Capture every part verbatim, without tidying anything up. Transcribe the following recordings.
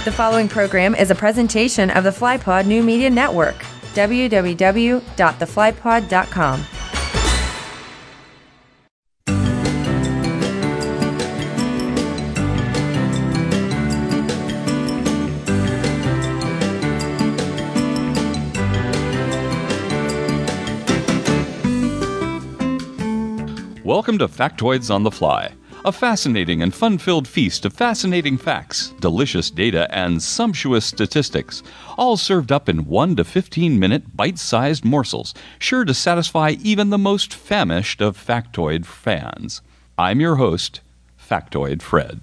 The following program is a presentation of the FlyPod New Media Network, w w w dot the fly pod dot com. Welcome to Factoids on the Fly, a fascinating and fun-filled feast of fascinating facts, delicious data, and sumptuous statistics, all served up in one to fifteen minute bite-sized morsels, sure to satisfy even the most famished of factoid fans. I'm your host, Factoid Fred.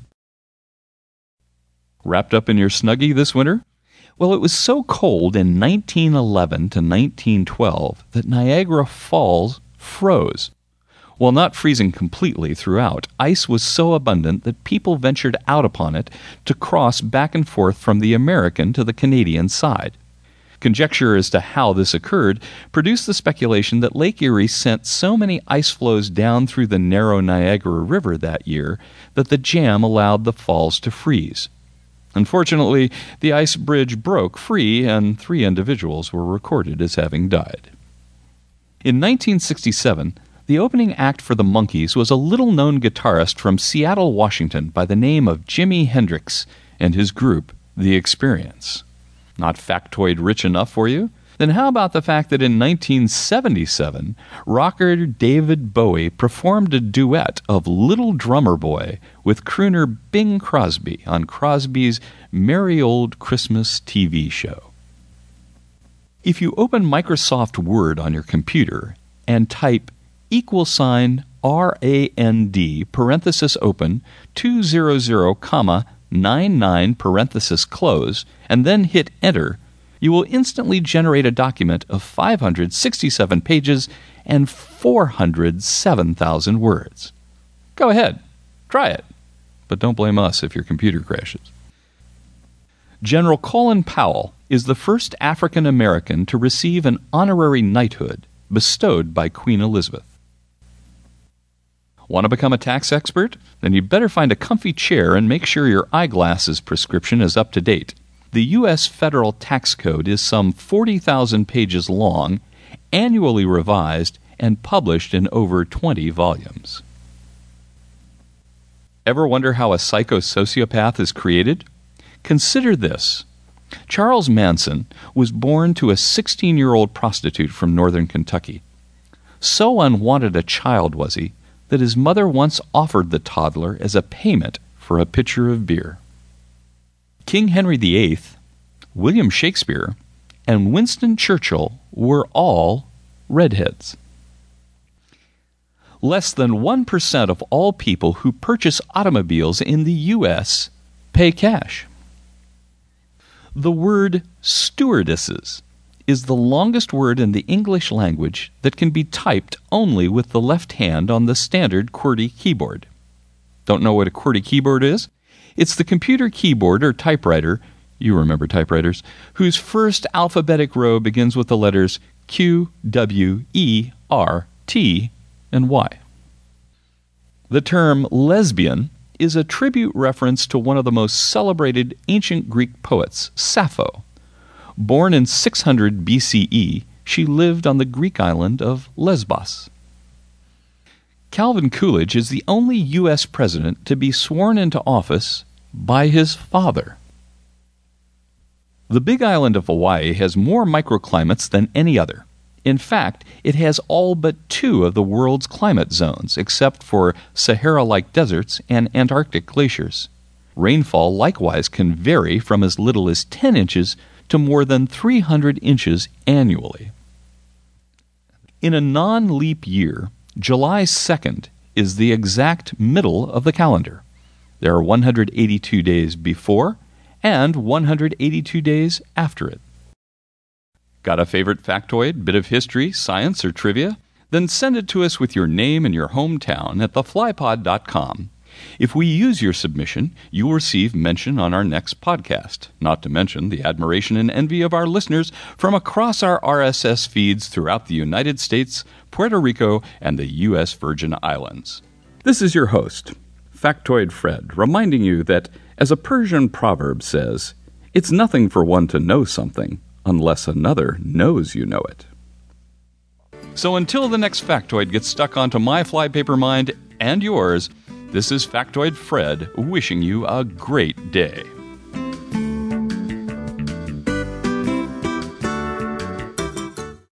Wrapped up in your Snuggie this winter? Well, it was so cold in nineteen eleven to nineteen twelve that Niagara Falls froze. While not freezing completely throughout, ice was so abundant that people ventured out upon it to cross back and forth from the American to the Canadian side. Conjecture as to how this occurred produced the speculation that Lake Erie sent so many ice flows down through the narrow Niagara River that year that the jam allowed the falls to freeze. Unfortunately, the ice bridge broke free and three individuals were recorded as having died. In nineteen sixty-seven, the opening act for the Monkees was a little-known guitarist from Seattle, Washington, by the name of Jimi Hendrix, and his group, The Experience. Not factoid-rich enough for you? Then how about the fact that in nineteen seventy-seven, rocker David Bowie performed a duet of Little Drummer Boy with crooner Bing Crosby on Crosby's Merry Old Christmas T V show? If you open Microsoft Word on your computer and type equal sign R A N D parenthesis open two hundred, comma, ninety-nine parenthesis close and then hit enter, you will instantly generate a document of five hundred sixty-seven pages and four hundred seven thousand words. Go ahead, try it, but don't blame us if your computer crashes. General Colin Powell is the first African American to receive an honorary knighthood bestowed by Queen Elizabeth. Want to become a tax expert? Then you better find a comfy chair and make sure your eyeglasses prescription is up to date. The U S Federal Tax Code is some forty thousand pages long, annually revised, and published in over twenty volumes. Ever wonder how a psycho-sociopath is created? Consider this. Charles Manson was born to a sixteen-year-old prostitute from northern Kentucky. So unwanted a child was he that his mother once offered the toddler as a payment for a pitcher of beer. King Henry the Eighth, William Shakespeare, and Winston Churchill were all redheads. Less than one percent of all people who purchase automobiles in the U S pay cash. The word stewardesses is the longest word in the English language that can be typed only with the left hand on the standard QWERTY keyboard. Don't know what a QWERTY keyboard is? It's the computer keyboard or typewriter, you remember typewriters, whose first alphabetic row begins with the letters Q, W, E, R, T, and Y. The term lesbian is a tribute reference to one of the most celebrated ancient Greek poets, Sappho. Born in six hundred B C E, she lived on the Greek island of Lesbos. Calvin Coolidge is the only U S president to be sworn into office by his father. The Big Island of Hawaii has more microclimates than any other. In fact, it has all but two of the world's climate zones, except for Sahara-like deserts and Antarctic glaciers. Rainfall likewise can vary from as little as ten inches to more than three hundred inches annually. In a non-leap year, July second is the exact middle of the calendar. There are one hundred eighty-two days before and one hundred eighty-two days after it. Got a favorite factoid, bit of history, science, or trivia? Then send it to us with your name and your hometown at the fly pod dot com. If we use your submission, you will receive mention on our next podcast, not to mention the admiration and envy of our listeners from across our R S S feeds throughout the United States, Puerto Rico, and the U S Virgin Islands. This is your host, Factoid Fred, reminding you that, as a Persian proverb says, It's nothing for one to know something unless another knows you know it. So until the next factoid gets stuck onto my flypaper mind and yours, this is Factoid Fred wishing you a great day.